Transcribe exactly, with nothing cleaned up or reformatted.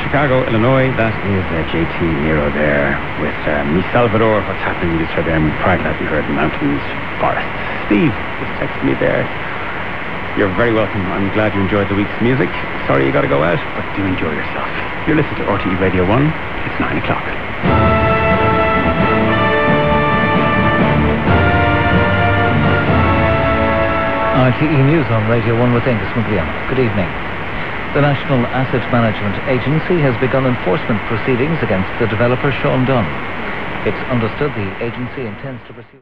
Chicago, Illinois. That is uh, J T Nero there with uh, Mi Salvador. What's happening? You just heard there in Prague that we heard mountains, forests. Steve just texted me there. You're very welcome. I'm glad you enjoyed the week's music. Sorry you got to go out, but do enjoy yourself. You're listening to R T E Radio one. It's nine o'clock. R T E News on Radio one with Angus McGleon. Good evening. The National Asset Management Agency has begun enforcement proceedings against the developer Sean Dunn. It's understood the agency intends to pursue...